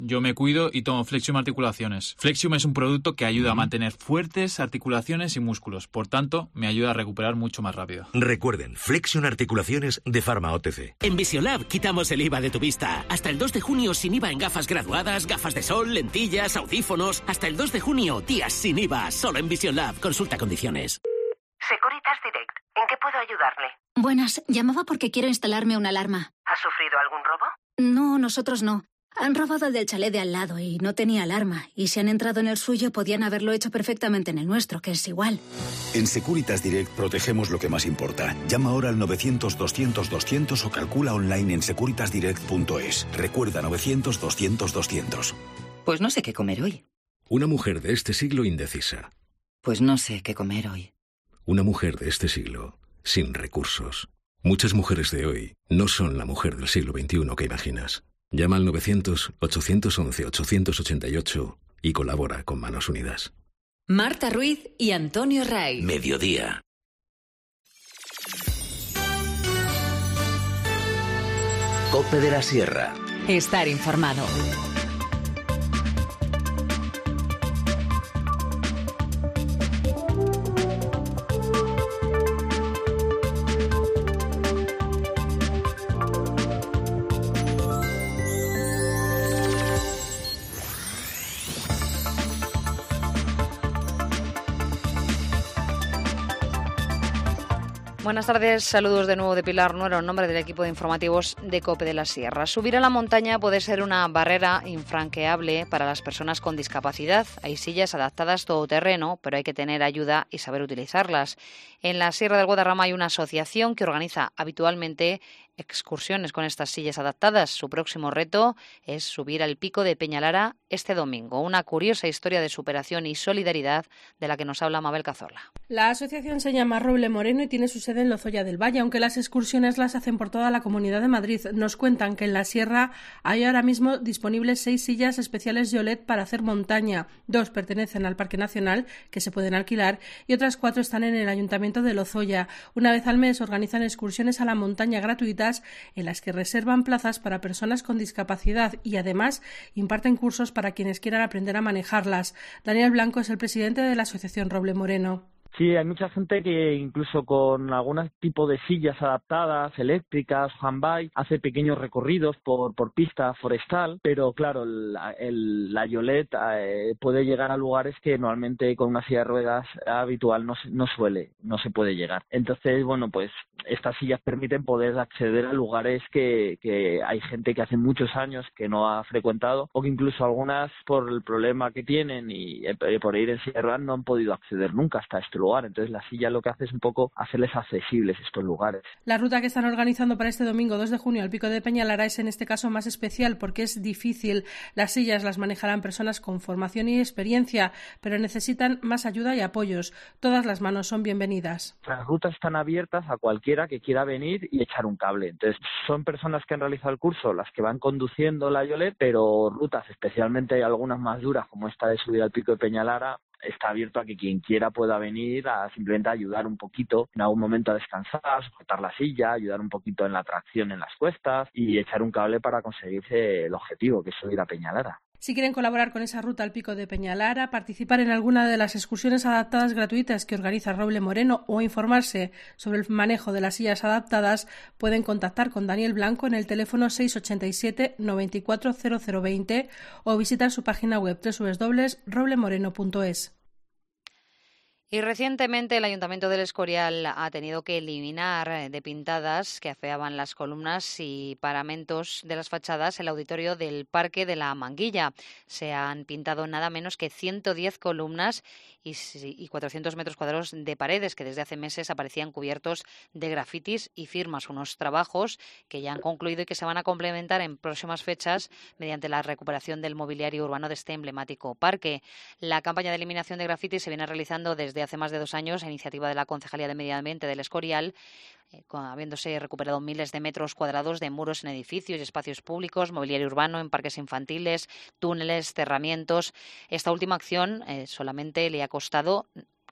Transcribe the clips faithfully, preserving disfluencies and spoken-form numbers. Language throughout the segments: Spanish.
Yo me cuido y tomo Flexium Articulaciones. Flexium es un producto que ayuda a mantener fuertes articulaciones y músculos. Por tanto, me ayuda a recuperar mucho más rápido. Recuerden, Flexium Articulaciones de Pharma O T C. En Visiolab quitamos el I V A de tu vista. Hasta el dos de junio sin I V A en gafas graduadas, gafas de sol, lentillas, audífonos. Hasta el dos de junio, días sin I V A. Solo en Visiolab. Consulta condiciones. Securitas Direct. ¿En qué puedo ayudarle? Buenas, llamaba porque quiero instalarme una alarma. ¿Ha sufrido algún robo? No, nosotros no. Han robado el del chalet de al lado y no tenía alarma. Y si han entrado en el suyo, podían haberlo hecho perfectamente en el nuestro, que es igual. En Securitas Direct protegemos lo que más importa. Llama ahora al novecientos, doscientos, doscientos o calcula online en securitas direct punto es. Recuerda novecientos, doscientos, doscientos. Pues no sé qué comer hoy. Una mujer de este siglo indecisa. Pues no sé qué comer hoy. Una mujer de este siglo sin recursos. Muchas mujeres de hoy no son la mujer del siglo veintiuno que imaginas. Llama al novecientos, ochocientos once, ochocientos ochenta y ocho y colabora con Manos Unidas. Marta Ruiz y Antonio Ray. Mediodía. Cope de la Sierra. Estar informado. Buenas tardes, saludos de nuevo de Pilar Nuero en nombre del equipo de informativos de COPE de la Sierra. Subir a la montaña puede ser una barrera infranqueable para las personas con discapacidad. Hay sillas adaptadas todoterreno, pero hay que tener ayuda y saber utilizarlas. En la Sierra del Guadarrama hay una asociación que organiza habitualmente excursiones con estas sillas adaptadas. Su próximo reto es subir al pico de Peñalara este domingo. Una curiosa historia de superación y solidaridad de la que nos habla Mabel Cazorla. La asociación se llama Roble Moreno y tiene su sede en Lozoya del Valle, aunque las excursiones las hacen por toda la Comunidad de Madrid. Nos cuentan que en la Sierra hay ahora mismo disponibles seis sillas especiales Yolet para hacer montaña. Dos pertenecen al Parque Nacional, que se pueden alquilar, y otras cuatro están en el Ayuntamiento de Lozoya. Una vez al mes organizan excursiones a la montaña gratuitas en las que reservan plazas para personas con discapacidad y además imparten cursos para quienes quieran aprender a manejarlas. Daniel Blanco es el presidente de la asociación Roble Moreno. Sí, hay mucha gente que incluso con algún tipo de sillas adaptadas, eléctricas, handbike, hace pequeños recorridos por, por pista forestal, pero claro, el, el, la Yolet eh, puede llegar a lugares que normalmente con una silla de ruedas habitual no, no suele, no se puede llegar. Entonces, bueno, pues estas sillas permiten poder acceder a lugares que, que hay gente que hace muchos años que no ha frecuentado o que incluso algunas por el problema que tienen y eh, por ir en silla de ruedas no han podido acceder nunca hasta este lugar. Entonces la silla lo que hace es un poco hacerles accesibles estos lugares. La ruta que están organizando para este domingo dos de junio al Pico de Peñalara es en este caso más especial porque es difícil. Las sillas las manejarán personas con formación y experiencia, pero necesitan más ayuda y apoyos. Todas las manos son bienvenidas. Las rutas están abiertas a cualquiera que quiera venir y echar un cable. Entonces son personas que han realizado el curso las que van conduciendo la Yolet, pero rutas, especialmente algunas más duras como esta de subir al Pico de Peñalara, está abierto a que quien quiera pueda venir a simplemente ayudar un poquito en algún momento a descansar, sujetar la silla, ayudar un poquito en la tracción en las cuestas y echar un cable para conseguirse el objetivo, que es subir a Peñalara. Si quieren colaborar con esa ruta al Pico de Peñalara, participar en alguna de las excursiones adaptadas gratuitas que organiza Roble Moreno o informarse sobre el manejo de las sillas adaptadas, pueden contactar con Daniel Blanco en el teléfono seis ochenta y siete, noventa y cuatro, cero cero veinte o visitar su página web doble u doble u doble u punto roble moreno punto es. Y recientemente el Ayuntamiento del Escorial ha tenido que eliminar de pintadas que afeaban las columnas y paramentos de las fachadas el auditorio del Parque de la Manguilla. Se han pintado nada menos que ciento diez columnas y cuatrocientos metros cuadrados de paredes que desde hace meses aparecían cubiertos de grafitis y firmas. Unos trabajos que ya han concluido y que se van a complementar en próximas fechas mediante la recuperación del mobiliario urbano de este emblemático parque. La campaña de eliminación de grafitis se viene realizando desde hace más de dos años a iniciativa de la Concejalía de Medio Ambiente del Escorial, eh, habiéndose recuperado miles de metros cuadrados de muros en edificios y espacios públicos, mobiliario urbano en parques infantiles, túneles, cerramientos. Esta última acción eh, solamente le ha costado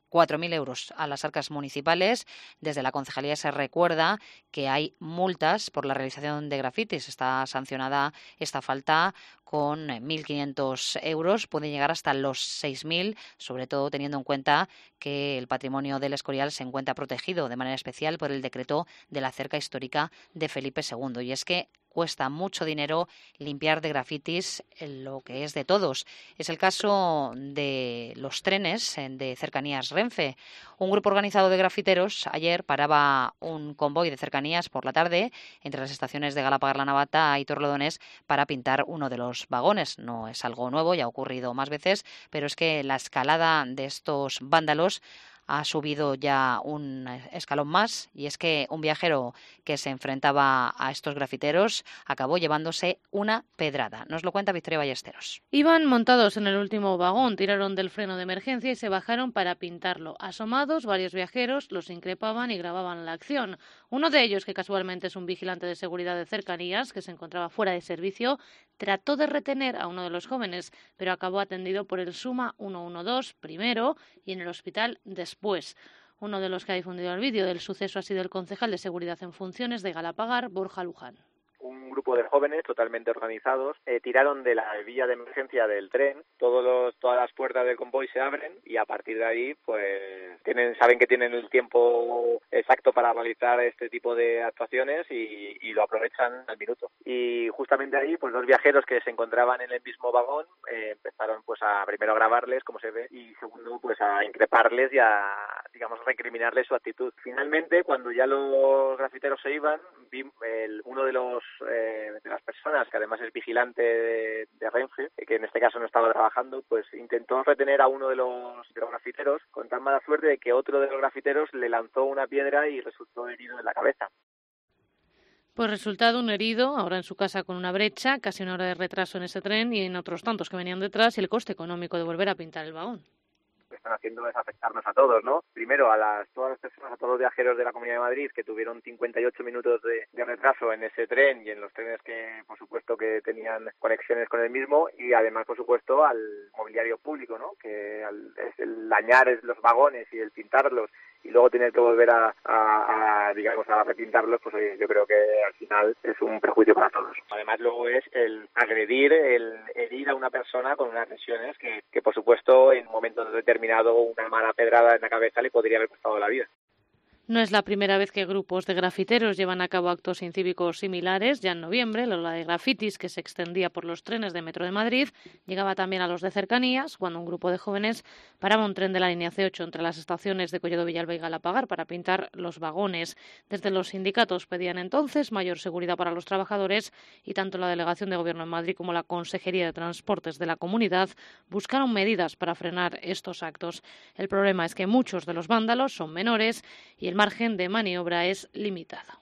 cuatro mil euros a las arcas municipales. Desde la concejalía se recuerda que hay multas por la realización de grafitis. Está sancionada esta falta con mil quinientos euros. Puede llegar hasta los seis mil, sobre todo teniendo en cuenta que el patrimonio del Escorial se encuentra protegido de manera especial por el decreto de la cerca histórica de Felipe segundo. Y es que cuesta mucho dinero limpiar de grafitis lo que es de todos. Es el caso de los trenes de cercanías Renfe. Un grupo organizado de grafiteros ayer paraba un convoy de cercanías por la tarde entre las estaciones de Galapagar la Navata y Torrelodones para pintar uno de los vagones. No es algo nuevo, ya ha ocurrido más veces, pero es que la escalada de estos vándalos ha subido ya un escalón más, y es que un viajero que se enfrentaba a estos grafiteros acabó llevándose una pedrada. Nos lo cuenta Victoria Ballesteros. Iban montados en el último vagón, tiraron del freno de emergencia y se bajaron para pintarlo. Asomados, varios viajeros los increpaban y grababan la acción. Uno de ellos, que casualmente es un vigilante de seguridad de cercanías, que se encontraba fuera de servicio, trató de retener a uno de los jóvenes, pero acabó atendido por el Suma ciento doce primero y en el hospital después. Pues uno de los que ha difundido el vídeo del suceso ha sido el concejal de Seguridad en Funciones de Galapagar, Borja Luján. Un grupo de jóvenes totalmente organizados eh, tiraron de la vía de emergencia del tren, todos los, todas las puertas del convoy se abren y a partir de ahí pues tienen saben que tienen el tiempo exacto para realizar este tipo de actuaciones y, y lo aprovechan al minuto. Y justamente ahí pues dos viajeros que se encontraban en el mismo vagón eh, empezaron pues a primero a grabarles como se ve y segundo pues a increparles y a digamos recriminarles su actitud. Finalmente cuando ya los grafiteros se iban, vi, el, uno de los Eh, de las personas, que además es vigilante de, de Renfe, que en este caso no estaba trabajando, pues intentó retener a uno de los, de los grafiteros con tan mala suerte de que otro de los grafiteros le lanzó una piedra y resultó herido en la cabeza. Pues resultado, un herido, ahora en su casa con una brecha, casi una hora de retraso en ese tren y en otros tantos que venían detrás, y el coste económico de volver a pintar el vagón. Lo que están haciendo es afectarnos a todos, ¿no? Primero a las todas las personas, a todos los viajeros de la Comunidad de Madrid que tuvieron cincuenta y ocho minutos de, de retraso en ese tren y en los trenes que, por supuesto, que tenían conexiones con el mismo y además, por supuesto, al mobiliario público, ¿no? Que al, es el dañar los vagones y el pintarlos y luego tener que volver a, a, a digamos, a repintarlos, pues oye, yo creo que al final es un perjuicio para todos. Además, luego es el agredir, el herir a una persona con unas lesiones que, que por supuesto, en un momento determinado, una mala pedrada en la cabeza le podría haber costado la vida. No es la primera vez que grupos de grafiteros llevan a cabo actos incívicos similares. Ya en noviembre, la ola de grafitis que se extendía por los trenes de Metro de Madrid llegaba también a los de cercanías, cuando un grupo de jóvenes paraba un tren de la línea C ocho entre las estaciones de Collado Villalba y Galapagar para pintar los vagones. Desde los sindicatos pedían entonces mayor seguridad para los trabajadores y tanto la Delegación de Gobierno en Madrid como la Consejería de Transportes de la Comunidad buscaron medidas para frenar estos actos. El problema es que muchos de los vándalos son menores y el margen de maniobra es limitado.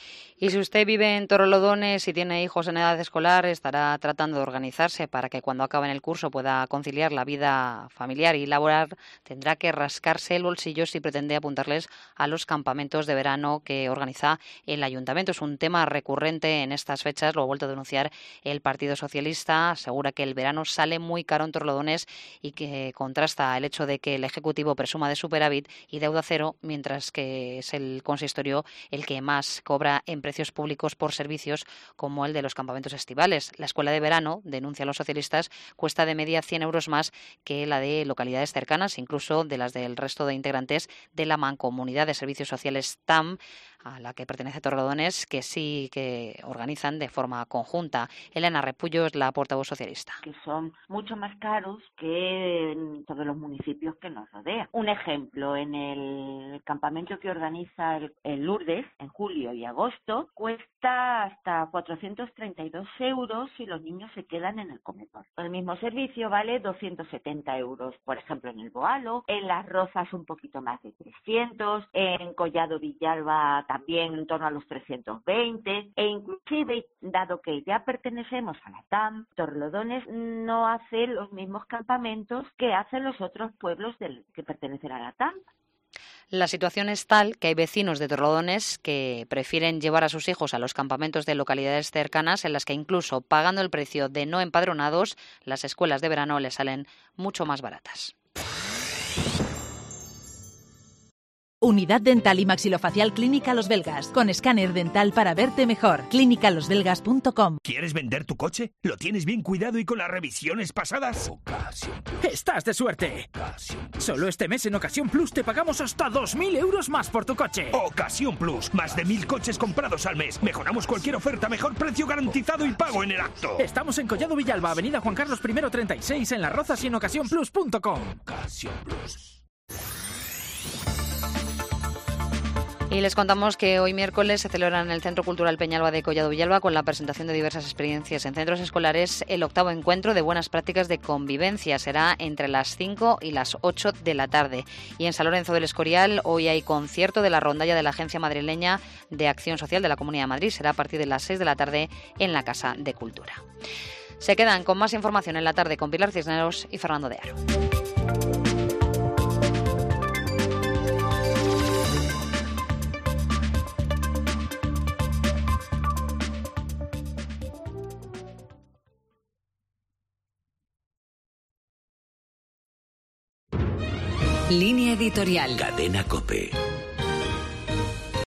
Y si usted vive en Torrelodones y tiene hijos en edad escolar, estará tratando de organizarse para que cuando acaben el curso pueda conciliar la vida familiar y laboral. Tendrá que rascarse el bolsillo si pretende apuntarles a los campamentos de verano que organiza el Ayuntamiento. Es un tema recurrente en estas fechas, lo ha vuelto a denunciar el Partido Socialista. Asegura que el verano sale muy caro en Torrelodones y que contrasta el hecho de que el Ejecutivo presuma de superávit y deuda cero, mientras que es el consistorio el que más cobra en precios públicos por servicios como el de los campamentos estivales. La escuela de verano, denuncian los socialistas, cuesta de media cien euros más que la de localidades cercanas, incluso de las del resto de integrantes de la Mancomunidad de Servicios Sociales T A M, a la que pertenece Torrelodones, que sí que organizan de forma conjunta. Elena Repullo es la portavoz socialista. Que son mucho más caros que en todos los municipios que nos rodean. Un ejemplo, en el campamento que organiza el, el Lourdes, en julio y agosto, cuesta hasta cuatrocientos treinta y dos euros si los niños se quedan en el comedor. El mismo servicio vale doscientos setenta euros, por ejemplo, en el Boalo, en Las Rozas un poquito más de trescientos, en Collado Villalba también en torno a los trescientos veinte, e inclusive, dado que ya pertenecemos a la T A M, Torrelodones no hace los mismos campamentos que hacen los otros pueblos del, que pertenecen a la T A M. La situación es tal que hay vecinos de Torrelodones que prefieren llevar a sus hijos a los campamentos de localidades cercanas en las que incluso pagando el precio de no empadronados, las escuelas de verano les salen mucho más baratas. Unidad Dental y Maxilofacial Clínica Los Belgas, con escáner dental para verte mejor. clínica los belgas punto com. ¿Quieres vender tu coche? ¿Lo tienes bien cuidado y con las revisiones pasadas? ¡Estás de suerte! Solo este mes en Ocasión Plus te pagamos hasta dos mil euros más por tu coche. Ocasión Plus, más de mil coches comprados al mes. Mejoramos cualquier oferta, mejor precio garantizado y pago en el acto. Estamos en Collado Villalba, Avenida Juan Carlos I treinta y seis, en Las Rozas y en ocasión plus punto com. Ocasión Plus. Y les contamos que hoy miércoles se celebra en el Centro Cultural Peñalba de Collado Villalba, con la presentación de diversas experiencias en centros escolares, el octavo encuentro de buenas prácticas de convivencia. Será entre las cinco y las ocho de la tarde. Y en San Lorenzo del Escorial hoy hay concierto de la rondalla de la Agencia Madrileña de Acción Social de la Comunidad de Madrid. Será a partir de las seis de la tarde en la Casa de Cultura. Se quedan con más información en la tarde con Pilar Cisneros y Fernando de Aro. Línea editorial. Cadena COPE.